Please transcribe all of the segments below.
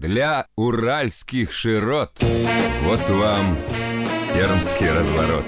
для уральских широт. Вот вам пермский разворот.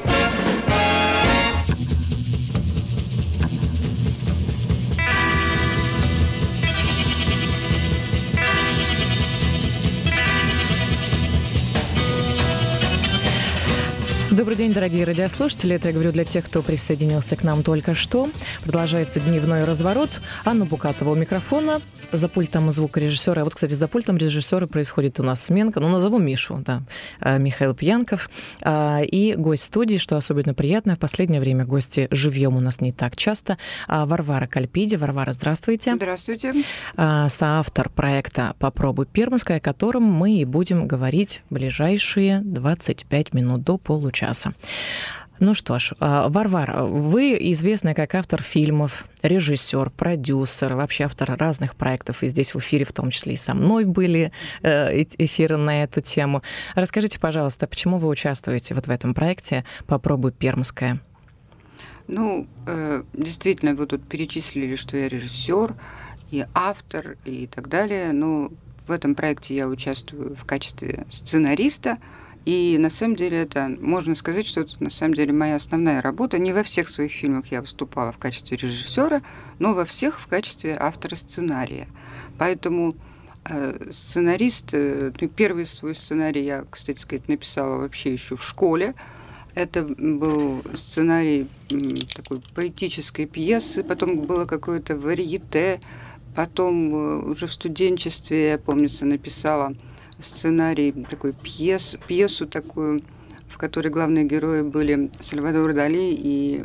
Добрый день, дорогие радиослушатели. Это я говорю для тех, кто присоединился к нам только что. Продолжается дневной разворот. Анна Букатова у микрофона. За пультом звукорежиссера. Вот, кстати, за пультом режиссера происходит у нас сменка. Ну, назову Мишу, да. Михаил Пьянков. И гость студии, что особенно приятно. В последнее время гости живьем у нас не так часто. Варвара Кальпиди. Варвара, здравствуйте. Здравствуйте. Соавтор проекта «Попробуй Пермское», о котором мы и будем говорить ближайшие 25 минут до получаса. Ну что ж, Варвара, вы известная как автор фильмов, режиссер, продюсер, вообще автор разных проектов, и здесь в эфире в том числе и со мной были эфиры на эту тему. Расскажите, пожалуйста, почему вы участвуете вот в этом проекте «Попробуй Пермское»? Ну, действительно, вы тут перечислили, что я режиссер и автор и так далее. Но в этом проекте я участвую в качестве сценариста. И на самом деле это, можно сказать, что это на самом деле моя основная работа. Не во всех своих фильмах я выступала в качестве режиссера, но во всех в качестве автора сценария. Поэтому сценарист, первый свой сценарий я, кстати сказать, написала вообще еще в школе. Это был сценарий такой поэтической пьесы, потом было какое-то варьете, потом уже в студенчестве, я, помнится, написала сценарий такой пьесу такую, в которой главные герои были Сальвадор Дали и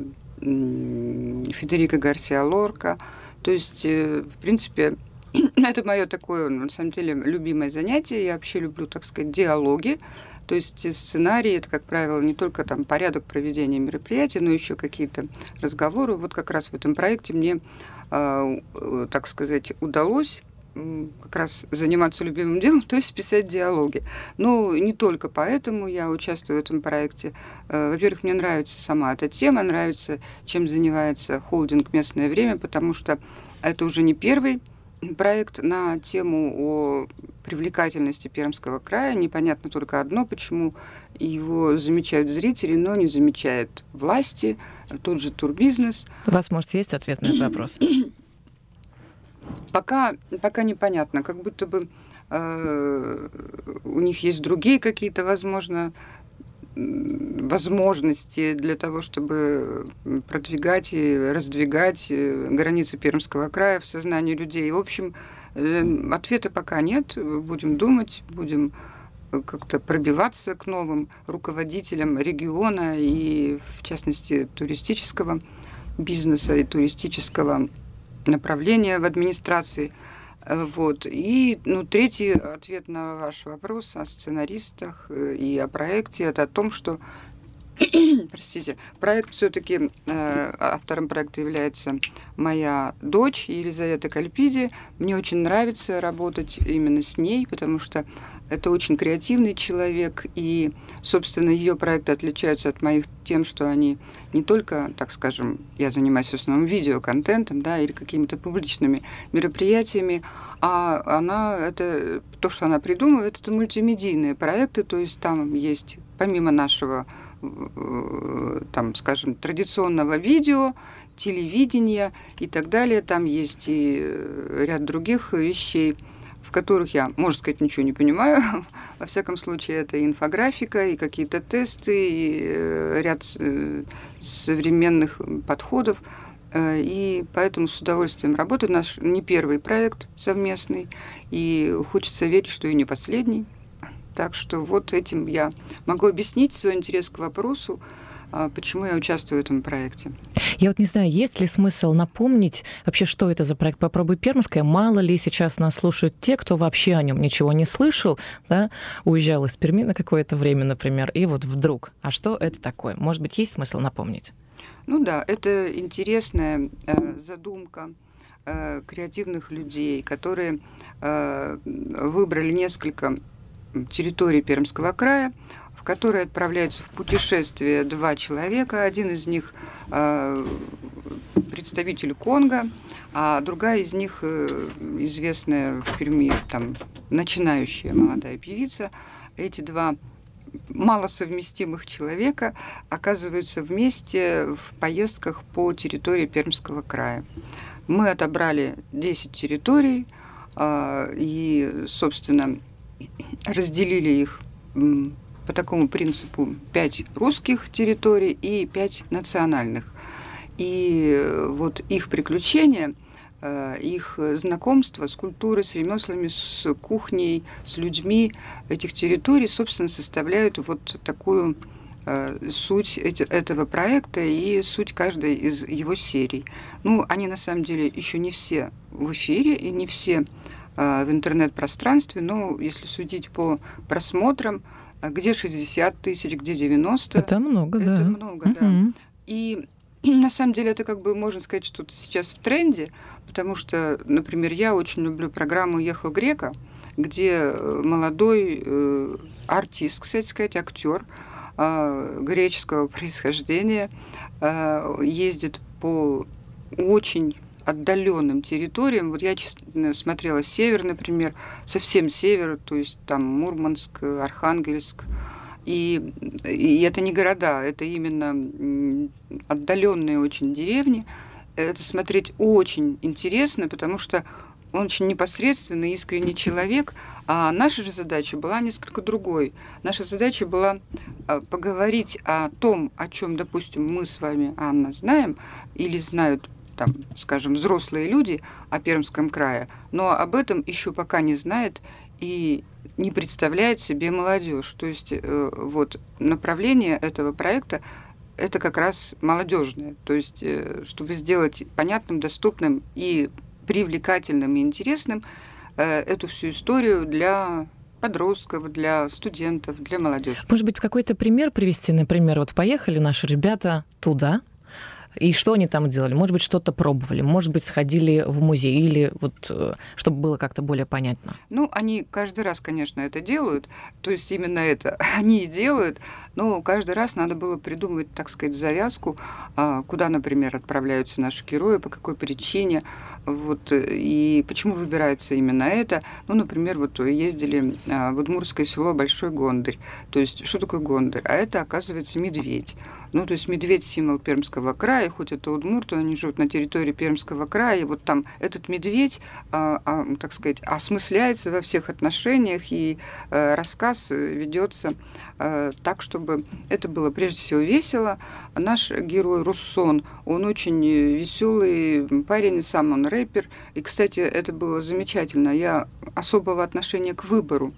Федерико Гарсиа Лорка. То есть, в принципе, это мое такое, на самом деле, любимое занятие. Я вообще люблю, так сказать, диалоги. То есть сценарий – это, как правило, не только там порядок проведения мероприятий, но еще какие-то разговоры. Вот как раз в этом проекте мне, так сказать, удалось как раз заниматься любимым делом, то есть писать диалоги. Но не только поэтому я участвую в этом проекте. Во-первых, мне нравится сама эта тема, нравится, чем занимается холдинг «Местное время», потому что это уже не первый проект на тему о привлекательности Пермского края. Непонятно только одно, почему его замечают зрители, но не замечают власти, тот же турбизнес. У вас, может, есть ответ на этот вопрос? Пока непонятно, как будто бы у них есть другие какие-то, возможности для того, чтобы продвигать и раздвигать границы Пермского края в сознании людей. В общем, ответа пока нет. Будем думать, будем как-то пробиваться к новым руководителям региона и, в частности, туристического бизнеса и туристического направления в администрации. Вот. И третий ответ на ваш вопрос о сценаристах и о проекте – это о том, что простите, проект все-таки, автором проекта является моя дочь Елизавета Кальпиди. Мне очень нравится работать именно с ней, потому что это очень креативный человек, и, собственно, ее проекты отличаются от моих тем, что они не только, так скажем, я занимаюсь в основном видеоконтентом, да, или какими-то публичными мероприятиями, а то, что она придумывает, это мультимедийные проекты, то есть там есть, помимо нашего, там, скажем, традиционного видео, телевидения и так далее, там есть и ряд других вещей, в которых я, можно сказать, ничего не понимаю. Во всяком случае, это и инфографика, и какие-то тесты, и ряд современных подходов. И поэтому с удовольствием работаю. Наш не первый проект совместный, и хочется верить, что и не последний. Так что вот этим я могу объяснить свой интерес к вопросу, почему я участвую в этом проекте. Я вот не знаю, есть ли смысл напомнить вообще, что это за проект «Попробуй Пермское». Мало ли сейчас нас слушают те, кто вообще о нем ничего не слышал, да, уезжал из Перми на какое-то время, например, и вот вдруг. А что это такое? Может быть, есть смысл напомнить? Ну да, это интересная задумка креативных людей, которые выбрали несколько территорий Пермского края, в которые отправляются в путешествие два человека. Один из них представитель Конго, а другая из них известная в Перми там, начинающая молодая певица, эти два малосовместимых человека оказываются вместе в поездках по территории Пермского края. Мы отобрали 10 территорий и, собственно, разделили их по такому принципу: 5 русских территорий и 5 национальных. И вот их приключения, их знакомство с культурой, с ремеслами, с кухней, с людьми этих территорий, собственно, составляют вот такую суть этого проекта и суть каждой из его серий. Ну, они на самом деле еще не все в эфире и не все в интернет-пространстве, но если судить по просмотрам, где 60 тысяч, где 90. Это много, да. Это много, да. И на самом деле это, как бы, можно сказать, что-то сейчас в тренде, потому что, например, я очень люблю программу «Ехал Грека», где молодой артист, кстати сказать, актер греческого происхождения ездит по очень отдаленным территориям. Вот я смотрела север, например, совсем север, то есть там Мурманск, Архангельск. И это не города, это именно отдаленные очень деревни. Это смотреть очень интересно, потому что он очень непосредственный, искренний человек. А наша же задача была несколько другой. Наша задача была поговорить о том, о чем, допустим, мы с вами, Анна, знаем или знают, там, скажем, взрослые люди о Пермском крае, но об этом еще пока не знает и не представляет себе молодежь. То есть вот направление этого проекта – это как раз молодежное. То есть чтобы сделать понятным, доступным и привлекательным и интересным эту всю историю для подростков, для студентов, для молодежи. Может быть, какой-то пример привести? Например, вот поехали наши ребята туда, и что они там делали? Может быть, что-то пробовали, может быть, сходили в музей, или вот, чтобы было как-то более понятно. Ну, они каждый раз, конечно, это делают, то есть именно это они и делают, но каждый раз надо было придумывать, так сказать, завязку, куда, например, отправляются наши герои, по какой причине, вот, и почему выбирается именно это. Ну, например, вот ездили в удмуртское село Большой Гондарь. То есть, что такое Гондарь? А это, оказывается, медведь. Ну, то есть медведь — символ Пермского края, хоть это удмурты, они живут на территории Пермского края, и вот там этот медведь, так сказать, осмысляется во всех отношениях, и рассказ ведется так, чтобы это было прежде всего весело. Наш герой Руссон, он очень веселый парень, сам он рэпер, и, кстати, это было замечательно. Я особого отношения к выбору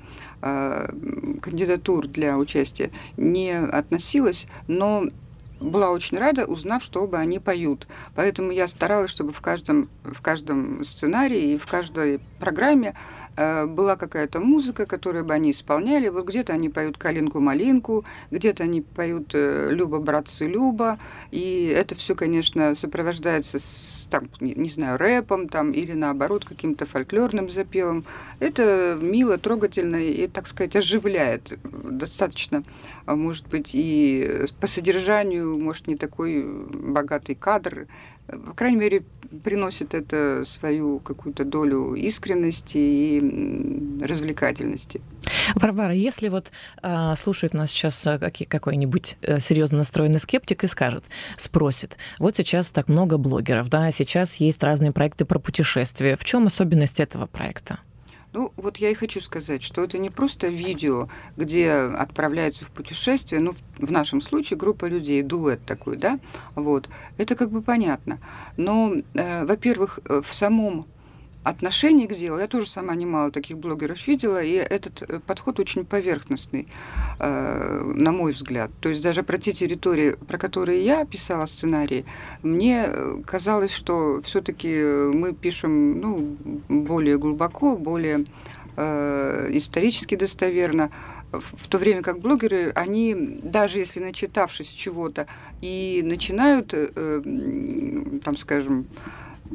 кандидатур для участия не относилась, но была очень рада, узнав, что оба они поют. Поэтому я старалась, чтобы в каждом сценарии и в каждой программе была какая-то музыка, которую бы они исполняли. Вот где-то они поют «Калинку-малинку», где-то они поют «Люба, братцы, Люба». И это все, конечно, сопровождается там, не знаю, рэпом там, или, наоборот, каким-то фольклорным запевом. Это мило, трогательно и, так сказать, оживляет. Достаточно, может быть, и по содержанию, может, не такой богатый кадр. По крайней мере, приносит это свою какую-то долю искренности и развлекательности. Варвара, если вот слушает нас сейчас какой-нибудь серьезно настроенный скептик и спросит, вот сейчас так много блогеров, да, сейчас есть разные проекты про путешествия. В чем особенность этого проекта? Ну, вот я и хочу сказать, что это не просто видео, где отправляются в путешествие, ну, в нашем случае группа людей, дуэт такой, да, вот, это как бы понятно. Но, во-первых, в самом отношении к делу, я тоже сама немало таких блогеров видела, и этот подход очень поверхностный, на мой взгляд. То есть даже про те территории, про которые я писала сценарии, мне казалось, что все-таки мы пишем, ну, более глубоко, более исторически достоверно, в то время как блогеры, они, даже если начитавшись чего-то, и начинают, там, скажем,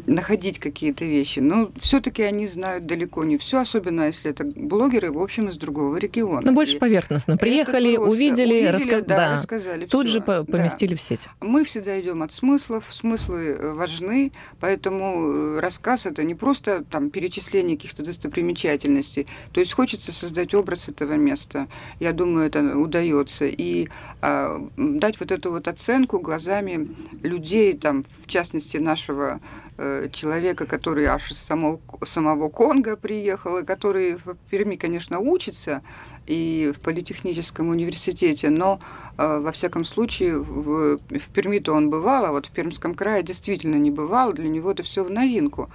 находить какие-то вещи. Но все-таки они знают далеко не все, особенно если это блогеры, в общем, из другого региона. Ну, больше поверхностно. Приехали, увидели, рассказали. Тут же поместили в сеть. Мы всегда идем от смыслов. Смыслы важны, поэтому рассказ — это не просто там перечисление каких-то достопримечательностей. То есть хочется создать образ этого места. Я думаю, это удается. И дать вот эту вот оценку глазами людей, там, в частности, нашего человека, который аж из самого Конго приехал, и который в Перми, конечно, учится и в политехническом университете, но, во всяком случае, в Перми-то он бывал, а вот в Пермском крае действительно не бывал, для него это все в новинку.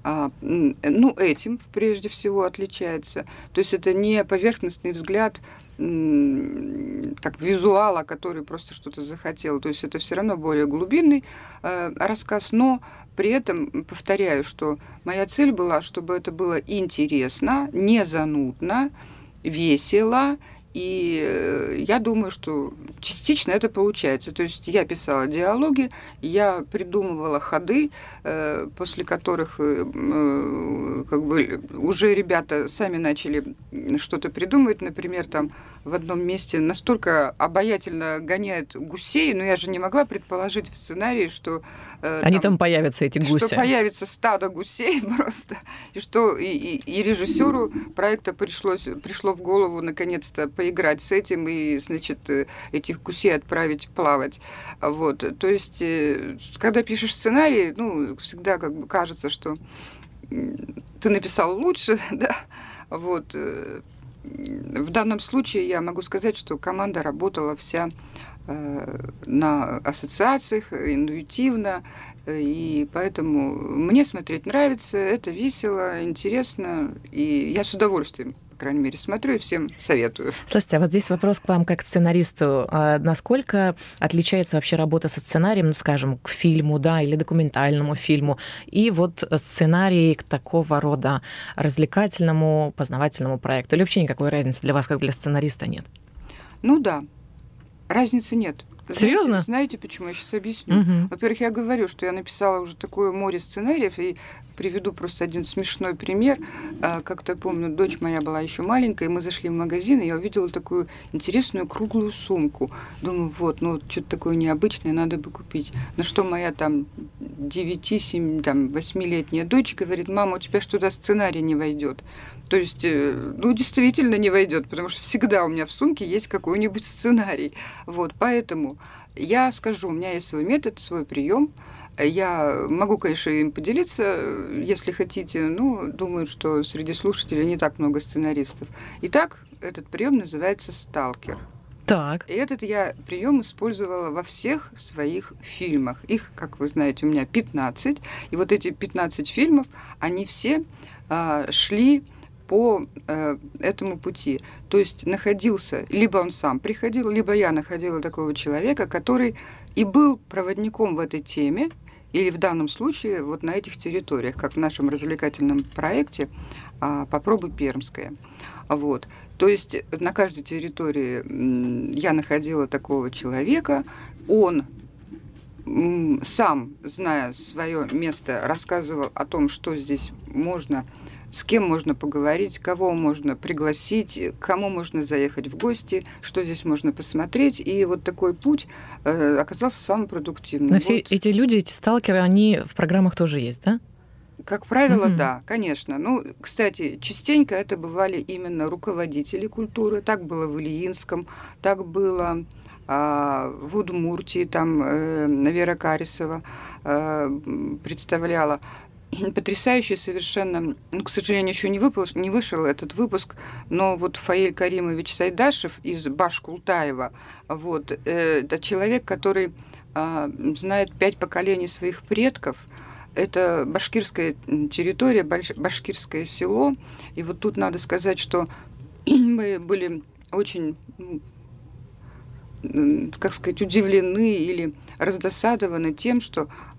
Ну, этим прежде всего отличается. То есть это не поверхностный взгляд так, визуала, который просто что-то захотел. То есть это все равно более глубинный рассказ, но при этом повторяю, что моя цель была, чтобы это было интересно, не занудно, весело, и я думаю, что частично это получается. То есть я писала диалоги, я придумывала ходы, после которых как бы уже ребята сами начали что-то придумывать. Например, там в одном месте настолько обаятельно гоняют гусей, но я же не могла предположить в сценарии, что они там появятся, эти гуси. Что появится стадо гусей просто, и что и режиссеру проекта пришло в голову наконец-то поиграть с этим и, значит, этих гусей отправить плавать. Вот. То есть, когда пишешь сценарий, ну, всегда как бы кажется, что ты написал лучше, да, вот. В данном случае я могу сказать, что команда работала вся на ассоциациях, интуитивно, и поэтому мне смотреть нравится, это весело, интересно, и я с удовольствием, по крайней мере, смотрю и всем советую. Слушайте, а вот здесь вопрос к вам как к сценаристу. Насколько отличается вообще работа со сценарием, ну, скажем, к фильму, да, или документальному фильму, и вот сценарий к такого рода развлекательному, познавательному проекту? Или вообще никакой разницы для вас, как для сценариста, нет? Ну да, разницы нет. Серьезно? Знаете, почему? Я сейчас объясню. Угу. Во-первых, я говорю, что я написала уже такое море сценариев, и приведу просто один смешной пример. Как-то помню, дочь моя была еще маленькая, и мы зашли в магазин, и я увидела такую интересную круглую сумку. Думаю, вот, ну, что-то такое необычное надо бы купить. На что моя там 8-летняя дочь говорит: мама, у тебя что туда сценарий не войдет. То есть, ну, действительно не войдет, потому что всегда у меня в сумке есть какой-нибудь сценарий. Вот, поэтому я скажу, у меня есть свой метод, свой прием. Я могу, конечно, им поделиться, если хотите, но думаю, что среди слушателей не так много сценаристов. Итак, этот прием называется «Сталкер». Так. И этот я прием использовала во всех своих фильмах. Их, как вы знаете, у меня 15. И вот эти 15 фильмов, они все шли по этому пути. То есть находился, либо он сам приходил, либо я находила такого человека, который и был проводником в этой теме, или в данном случае вот на этих территориях, как в нашем развлекательном проекте «Попробуй Пермское». Вот. То есть на каждой территории я находила такого человека, он сам, зная свое место, рассказывал о том, что здесь можно, с кем можно поговорить, кого можно пригласить, кому можно заехать в гости, что здесь можно посмотреть. И вот такой путь оказался самым продуктивным. Но все эти люди, эти сталкеры, они в программах тоже есть, да? Как правило, да, конечно. Ну, кстати, частенько это бывали именно руководители культуры. Так было в Ильинском, так было в Удмуртии, там Вера Карисова представляла. Потрясающий совершенно, ну, к сожалению, еще не вышел этот выпуск, но вот Фаиль Каримович Сайдашев из Башкултаева, вот, это человек, который знает 5 поколений своих предков. Это башкирская территория, башкирское село. И вот тут надо сказать, что мы были очень, как сказать, удивлены или раздосадованы тем, что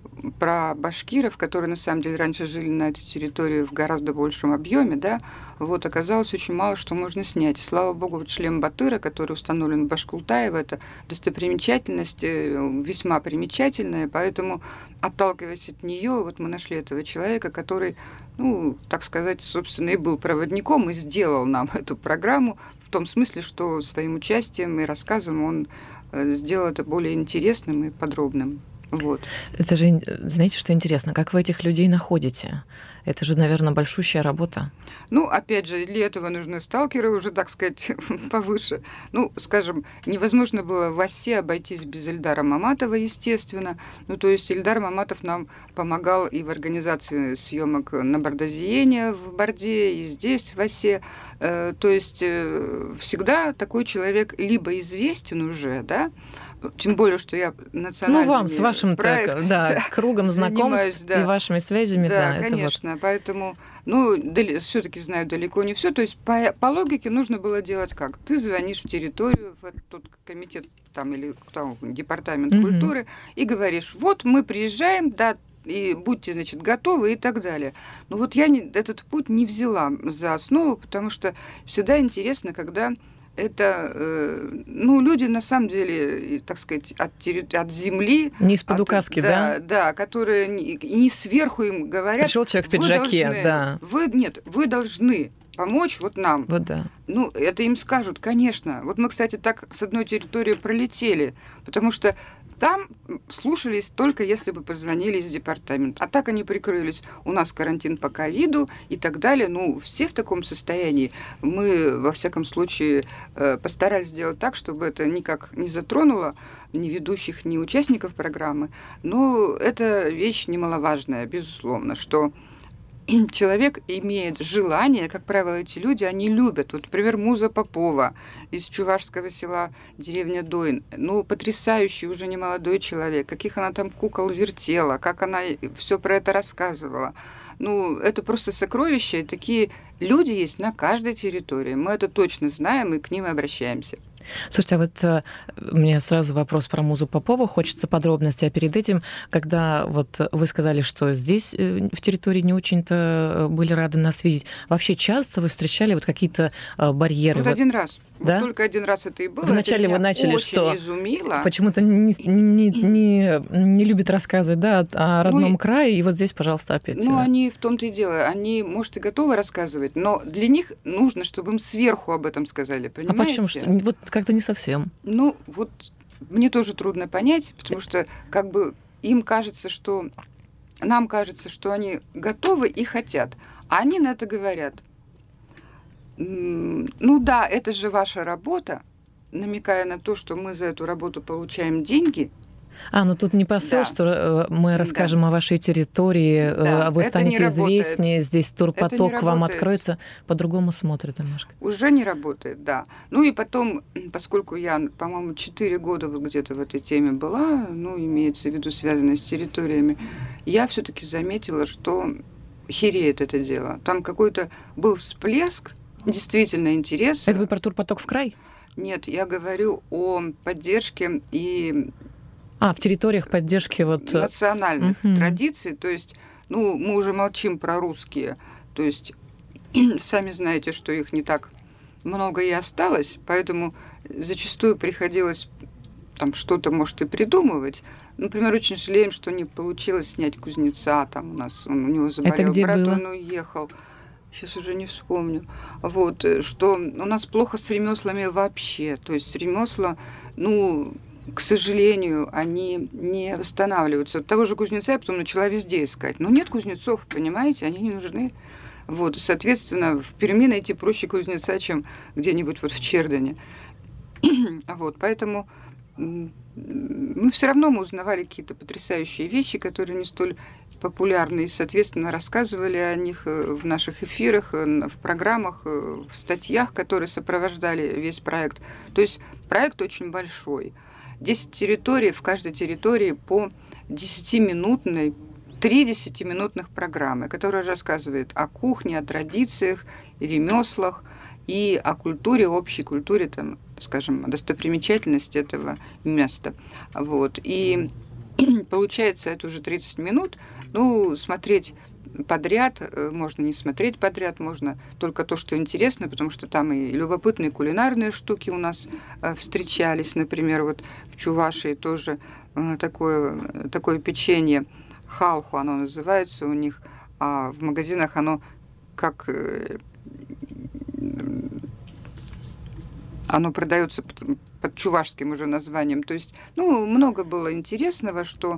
про башкиров, которые на самом деле раньше жили на этой территории в гораздо большем объеме, да, вот оказалось очень мало что можно снять. И, слава богу, вот шлем Батыра, который установлен в Башкултаево, это достопримечательность весьма примечательная, поэтому, отталкиваясь от нее, вот мы нашли этого человека, который, ну, так сказать, собственно, и был проводником, и сделал нам эту программу в том смысле, что своим участием и рассказом он сделал это более интересным и подробным. Вот. Это же, знаете, что интересно, как вы этих людей находите? Это же, наверное, большущая работа. Ну, опять же, для этого нужны сталкеры уже, так сказать, повыше. Ну, скажем, невозможно было в Осе обойтись без Ильдара Маматова, естественно. Ну, то есть Ильдар Маматов нам помогал и в организации съемок на Бардазиене в Барде, и здесь, в Осе. То есть всегда такой человек либо известен уже, да, тем более, что я национальными вам с вашим кругом знакомств и вашими связями, да, конечно. Вот. Поэтому, все-таки знаю далеко не все. То есть по логике нужно было делать как? Ты звонишь в территорию, в тот комитет там или там, департамент культуры и говоришь: вот мы приезжаем, да, и будьте, значит, готовы и так далее. Но вот я этот путь не взяла за основу, потому что всегда интересно, когда это, люди на самом деле, так сказать, от земли. Не из-под указки, да? Да, которые не сверху им говорят. Пришел человек в пиджаке, да. Вы должны помочь вот нам. Вот да. Это им скажут, конечно. Вот мы, кстати, так с одной территории пролетели, потому что там слушались только если бы позвонили из департамента. А так они прикрылись. У нас карантин по ковиду и так далее. Все в таком состоянии. Мы, во всяком случае, постарались сделать так, чтобы это никак не затронуло ни ведущих, ни участников программы. Но это вещь немаловажная, безусловно, что человек имеет желание, как правило, эти люди, они любят. Вот, например, Муза Попова из чувашского села деревня Дойн. Потрясающий уже немолодой человек. Каких она там кукол вертела, как она все про это рассказывала. Это просто сокровище. И такие люди есть на каждой территории. Мы это точно знаем и к ним обращаемся. Слушайте, а вот мне сразу вопрос про Музу Попова, хочется подробностей. А перед этим, когда вот вы сказали, что здесь в территории не очень-то были рады нас видеть, вообще часто вы встречали вот какие-то барьеры? Вот один раз. Да? Вот только один раз это и было. Вначале вы начали, очень что изумило. Почему-то не любит рассказывать, да, о родном крае, и вот здесь, пожалуйста, опять. Они в том-то и дело. Они, может, и готовы рассказывать, но для них нужно, чтобы им сверху об этом сказали, понимаете? А почему? Что? Вот как-то не совсем. Вот мне тоже трудно понять, потому что как бы им кажется, что... Нам кажется, что они готовы и хотят, а они на это говорят: да, это же ваша работа, намекая на то, что мы за эту работу получаем деньги. Тут не посыл, да, что мы расскажем о вашей территории, да, вы станете известнее, здесь турпоток к вам откроется. По-другому смотрят немножко. Уже не работает, да. И потом, поскольку я, по-моему, 4 года вот где-то в этой теме была, имеется в виду связанная с территориями, я все-таки заметила, что хереет это дело. Там какой-то был всплеск, действительно интерес. Это вы про турпоток в край? Нет, я говорю о поддержке и... в территориях поддержки национальных традиций. То есть, мы уже молчим про русские. То есть, сами знаете, что их не так много и осталось, поэтому зачастую приходилось там что-то, может, и придумывать. Например, очень жалеем, что не получилось снять кузнеца. Там у него заболел брат, он уехал. Сейчас уже не вспомню. Вот, что у нас плохо с ремеслами вообще. То есть ремесла, к сожалению, они не восстанавливаются. От того же кузнеца я потом начала везде искать. Нет кузнецов, понимаете, они не нужны. Вот, соответственно, в Перми найти проще кузнеца, чем где-нибудь в Чердане. Вот, поэтому все равно мы узнавали какие-то потрясающие вещи, которые не столь популярны, и, соответственно, рассказывали о них в наших эфирах, в программах, в статьях, которые сопровождали весь проект. То есть проект очень большой. 10 территорий, в каждой территории по 10-минутной, 3 10-минутных программы, которые рассказывают о кухне, о традициях, ремеслах и о культуре, общей культуре, там, скажем, достопримечательности этого места. Вот. И получается, это уже 30 минут. Ну, смотреть подряд, можно не смотреть подряд, можно только то, что интересно, потому что там и любопытные кулинарные штуки у нас встречались. Например, вот в Чувашии тоже такое печенье, халху оно называется у них, а в магазинах оно как... Оно продается под чувашским уже названием. То есть, много было интересного, что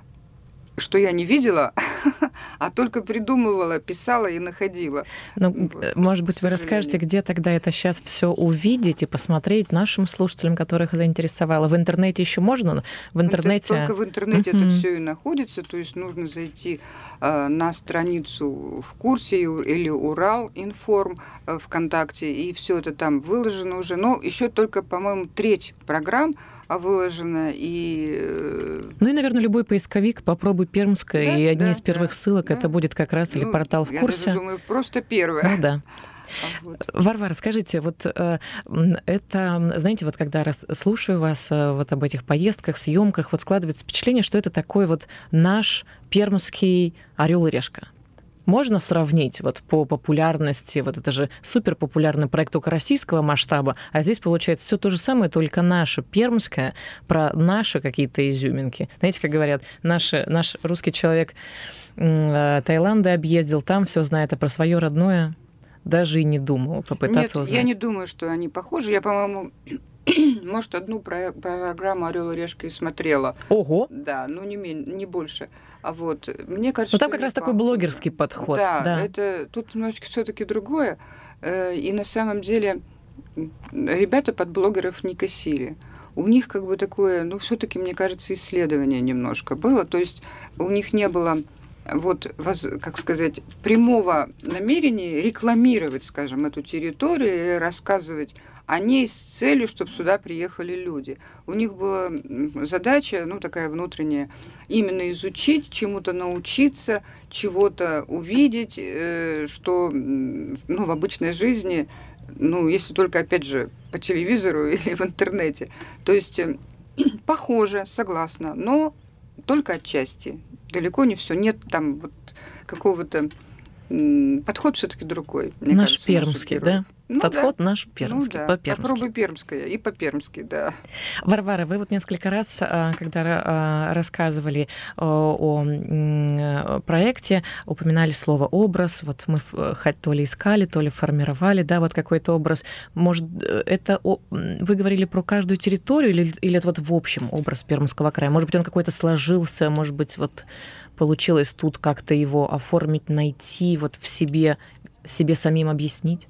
я не видела, а только придумывала, писала и находила. Может быть, вы расскажете, где тогда это сейчас все увидеть и посмотреть нашим слушателям, которых заинтересовало? В интернете еще можно? В интернете... Только в интернете это все и находится, то есть нужно зайти на страницу в курсе или Урал-информ ВКонтакте, и все это там выложено уже. Но еще только, по-моему, 1/3 программ выложено. И наверное, любой поисковик «Попробуй Пермское», да, и одни из первых ссылок это будет как раз или портал «В курсе». Я даже думаю, просто первое. Да. Варвара, скажите, вот это, знаете, вот когда слушаю вас вот об этих поездках, съемках, вот складывается впечатление, что это такой вот наш пермский «Орел и решка». Можно сравнить вот по популярности, вот это же суперпопулярный проект только российского масштаба, а здесь получается все то же самое, только наше пермское, про наши какие-то изюминки. Знаете, как говорят, наш русский человек Таиланда объездил, там все знает, а про свое родное даже и не думал попытаться узнать. Нет, я не думаю, что они похожи. Я, по-моему, может, одну программу «Орел и решка» и смотрела. Ого! Да, не больше. А вот мне кажется, но там как раз такой блогерский подход. Да, это тут немножечко все-таки другое. И на самом деле ребята под блогеров не косили. У них как бы такое, все-таки, мне кажется, исследование немножко было. То есть у них не было как сказать, прямого намерения рекламировать, скажем, эту территорию и рассказывать о ней с целью, чтобы сюда приехали люди. У них была задача, такая внутренняя, именно изучить, чему-то научиться, чего-то увидеть, что в обычной жизни, если только, опять же, по телевизору или в интернете. То есть похоже, согласна, но только отчасти. Далеко не все. Нет там какого-то... Подход все-таки другой. Наш кажется, пермский, да? Подход наш пермский, по-пермски. Попробуй пермское и по-пермски, да. Варвара, вы вот несколько раз, когда рассказывали о проекте, упоминали слово «образ». Вот мы то ли искали, то ли формировали, да, вот какой-то образ. Может, это вы говорили про каждую территорию или это вот в общем образ Пермского края? Может быть, он какой-то сложился, может быть, вот получилось тут как-то его оформить, найти, вот в себе самим объяснить?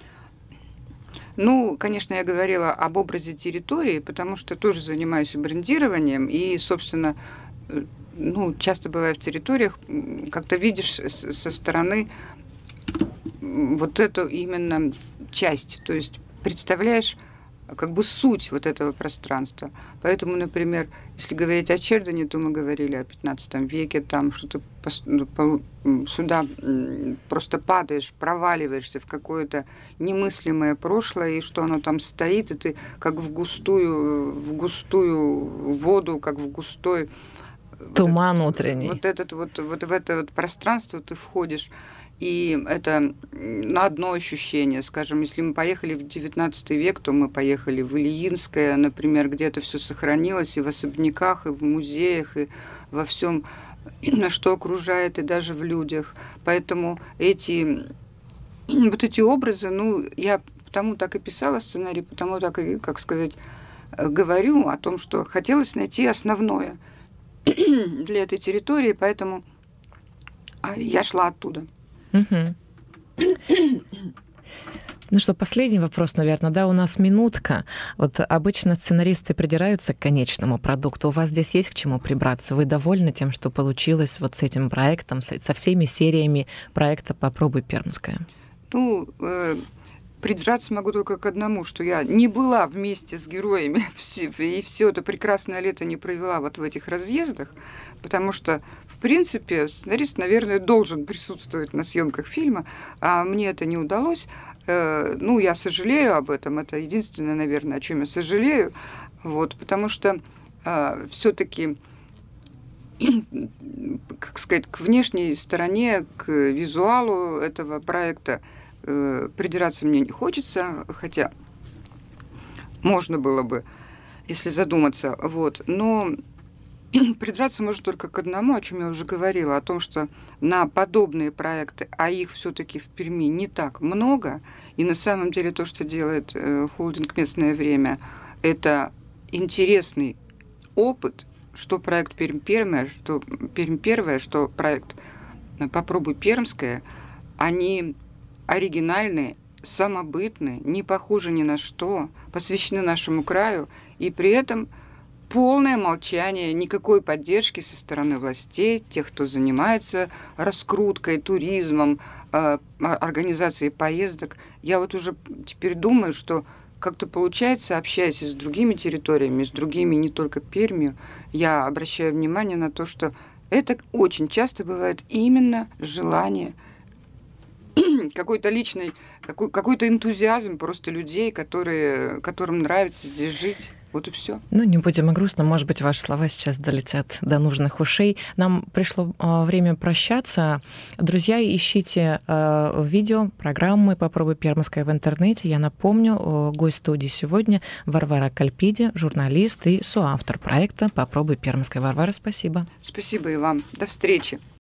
Конечно, я говорила об образе территории, потому что тоже занимаюсь брендированием, и, собственно, часто бывая в территориях, как-то видишь со стороны вот эту именно часть, то есть представляешь как бы суть вот этого пространства. Поэтому, например, если говорить о Чердане, то мы говорили о 15 веке, там что-то сюда просто падаешь, проваливаешься в какое-то немыслимое прошлое, и что оно там стоит, и ты как в густую воду, как в густой туман утренний. В это пространство ты входишь. И это одно ощущение. Скажем, если мы поехали в XIX век, то мы поехали в Ильинское, например, где это все сохранилось и в особняках, и в музеях, и во всем, что окружает, и даже в людях. Поэтому эти образы, я потому так и писала сценарий, потому так и, как сказать, говорю о том, что хотелось найти основное для этой территории, поэтому я шла оттуда. Угу. Что, последний вопрос, наверное, да, у нас минутка. Вот обычно сценаристы придираются к конечному продукту. У вас здесь есть к чему прибраться? Вы довольны тем, что получилось вот с этим проектом, со всеми сериями проекта «Попробуй Пермское»? Придраться могу только к одному, что я не была вместе с героями и все это прекрасное лето не провела вот в этих разъездах, потому что, в принципе, сценарист, наверное, должен присутствовать на съемках фильма, а мне это не удалось. Я сожалею об этом, это единственное, наверное, о чем я сожалею, потому что все-таки как сказать, к внешней стороне, к визуалу этого проекта придираться мне не хочется, хотя можно было бы, если задуматься. Вот. Но придраться можно только к одному, о чем я уже говорила, о том, что на подобные проекты, а их все-таки в Перми не так много, и на самом деле то, что делает холдинг «Местное время», это интересный опыт, что проект «Пермь Первая», что проект «Попробуй Пермское», они оригинальные, самобытные, не похожи ни на что, посвящены нашему краю, и при этом полное молчание, никакой поддержки со стороны властей, тех, кто занимается раскруткой, туризмом, организацией поездок. Я вот уже теперь думаю, что как-то получается, общаясь с другими территориями, с другими, не только Пермью, я обращаю внимание на то, что это очень часто бывает именно желание, какой-то личный, какой-то энтузиазм просто людей, которым нравится здесь жить. Вот и все. Ну, не будем и грустно. Может быть, ваши слова сейчас долетят до нужных ушей. Нам пришло время прощаться. Друзья, ищите видео, программы «Попробуй Пермское» в интернете. Я напомню, гость студии сегодня Варвара Кальпиди, журналист и соавтор проекта «Попробуй Пермское». Варвара, спасибо. Спасибо и вам. До встречи.